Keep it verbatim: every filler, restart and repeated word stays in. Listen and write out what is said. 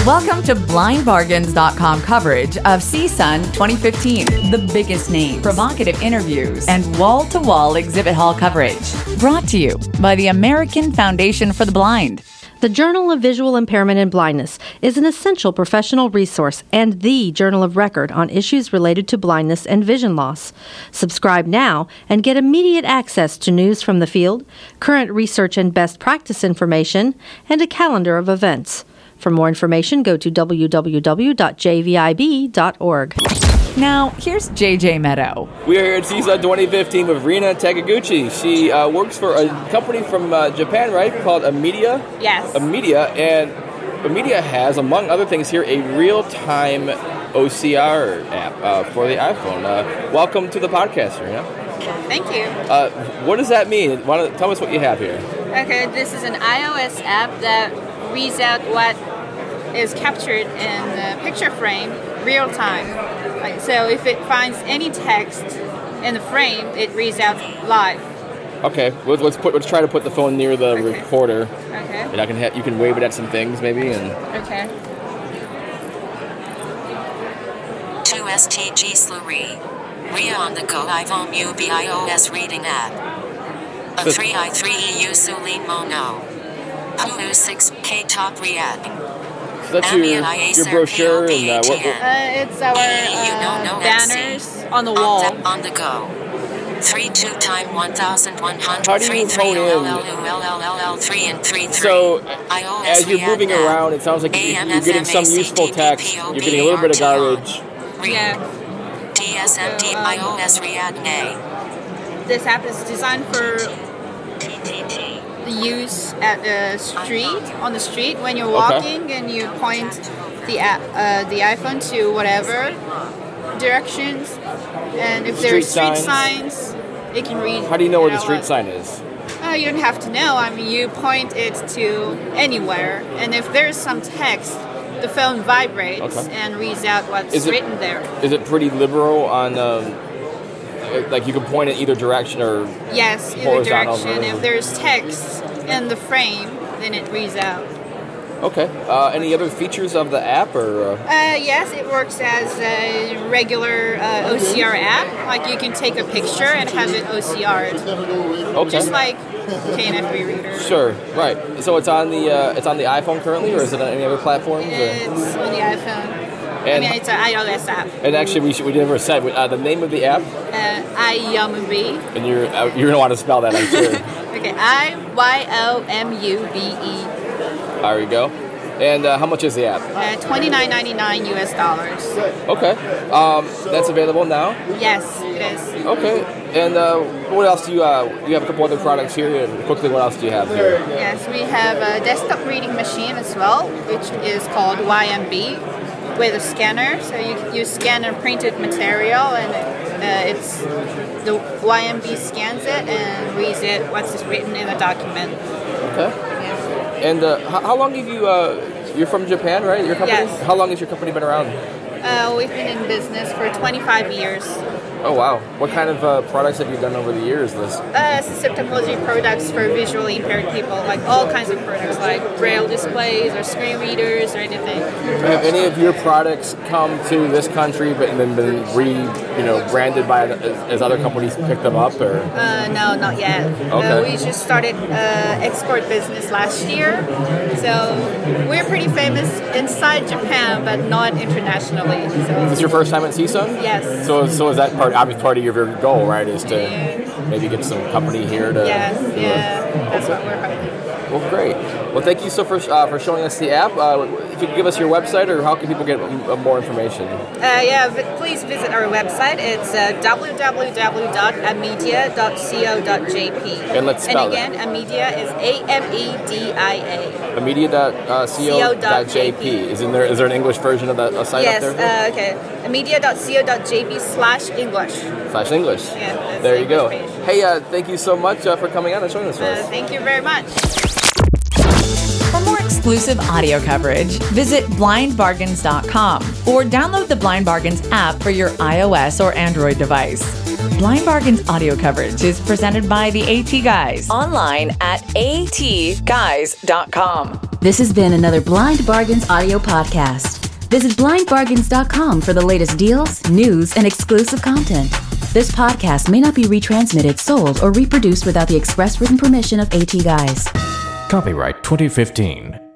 Welcome to blind bargains dot com coverage of C S U N twenty fifteen. The biggest names, provocative interviews, and wall-to-wall exhibit hall coverage. Brought to you by the American Foundation for the Blind. The Journal of Visual Impairment and Blindness is an essential professional resource and the journal of record on issues related to blindness and vision loss. Subscribe now and get immediate access to news from the field, current research and best practice information, and a calendar of events. For more information, go to w w w dot j v i b dot org. Now, here's J J Meadow. We are here at C S U N twenty fifteen with Rina Takaguchi. She uh, works for a company from uh, Japan, right, called Amedia? Yes. Amedia, and Amedia has, among other things here, a real-time O C R app uh, for the iPhone. Uh, welcome to the podcast, Rina. Thank you. Uh, what does that mean? Why don't, tell us what you have here. Okay, this is an iOS app that reads out what is captured in the picture frame real time. Like, so if it finds any text in the frame, it reads out live. Okay, let's let's, put, let's try to put the phone near the Okay. recorder. Okay. And I can ha- you can wave it at some things maybe and. Okay. two S T G Slurry. Ria on the go iPhone U B iOS reading app. A three i three E U Sulin Mono. Hulu six K top React. So that's your, your brochure and uh, what, what, Uh, it's our uh, banners on the wall. On the, on the go. three two time one thousand one hundred. How do you hone in? three and three three. So, as you're moving around, it sounds like you- you're getting some useful text, you're getting a little bit of garbage. Yeah. D S M D um, iOS React A. This app is designed for the use at the street, on the street when you're walking Okay. and you point the app, uh, the iPhone to whatever directions, and if there are Street street signs. signs, it can read. How do you know where the out street loud. sign is? Uh, you don't have to know. I mean, you point it to anywhere, and if there's some text, the phone vibrates Okay. and reads out what's Is it- written there. Is it pretty liberal on, um, like you can point in either direction or... Yes, either Horizontal, direction. vertical. If there's text in the frame, then it reads out. Okay. Uh, any other features of the app or... Uh, Uh, yes, it works as a regular uh, O C R app. Like you can take a picture and have it O C R'd, okay. just like K N F B reader. Sure. Right. So it's on the uh, it's on the iPhone currently, or is it on any other platforms? Or? It's on the iPhone. I And, mean, it's an iOS app. and actually, we should, we never said uh, the name of the app, Uh, iYomubi. and you're uh, you're gonna want to spell that, I'm sure. Okay, I Y O M U B E. There you go. And uh, how much is the app? Uh, twenty-nine ninety-nine U S dollars. Okay. Um, that's available now. Yes, it is. Okay. And uh, what else do you? Uh, you have a couple other products here. And quickly, what else do you have here? Yes, we have a desktop reading machine as well, which is called Y M B, with a scanner. So you you scan a printed material, and uh, it's the Y M B scans it and reads it what's written in the document. Okay. Yeah. And uh, how, how long have you? Uh, you're from Japan, right? Your company. Yes. How long has your company been around? Uh, we've been in business for twenty-five years. Oh wow! What kind of uh, products have you done over the years? This. Uh, assistive technology products for visually impaired people, like all kinds of products, like braille displays or screen readers or anything. Have any of your products come to this country but then been re, you know, branded by as, as other companies picked them up, or? Uh, no, not yet. Okay. Uh, we just started uh, export business last year, so we're pretty famous inside Japan, but not internationally. Is So this your first time at C S U N? yes, So, so is that part? Obviously, part of your goal, right? Is to Yeah. maybe get some company here to. yes, do it. yeah, that's what we're hoping. Well, great. Well, thank you so for uh, for showing us the app. Uh, if you could give us your website, or how can people get uh, more information? Uh, yeah, v- please visit our website. It's uh, w w w dot amedia dot co dot j p. And let's spell And again, Amedia is A M E D I A. Amedia dot co dot j p. Is in there? Is there an English version of that uh, site Yes, up there? uh, okay. amedia dot co dot j p slash English. Slash English. Yeah, that's there the you go. English page. Hey, uh, thank you so much uh, for coming out and showing this for Uh, us. thank you very much. For more exclusive audio coverage, visit blind bargains dot com or download the Blind Bargains app for your iOS or Android device. Blind Bargains audio coverage is presented by the AT Guys online at a t guys dot com. This has been another Blind Bargains audio podcast. Visit blind bargains dot com for the latest deals, news, and exclusive content. This podcast may not be retransmitted, sold, or reproduced without the express written permission of AT Guys. Copyright twenty fifteen.